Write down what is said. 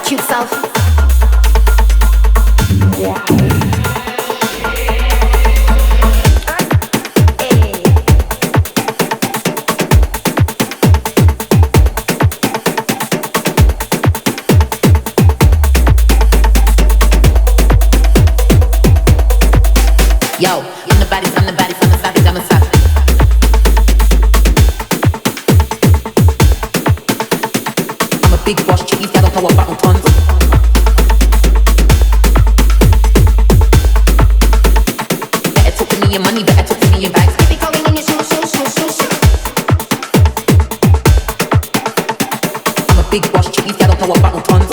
cute self. Yo, from the body, from the body, from the side down the side. I'm a big boss, chickies, I don't know about no tons. Better talk to me in money, better talk to me in bags. Keep it going in your shoes, shoes, shoes, shoes, shoes. I'm a big boss, chickies, I don't know about no tons.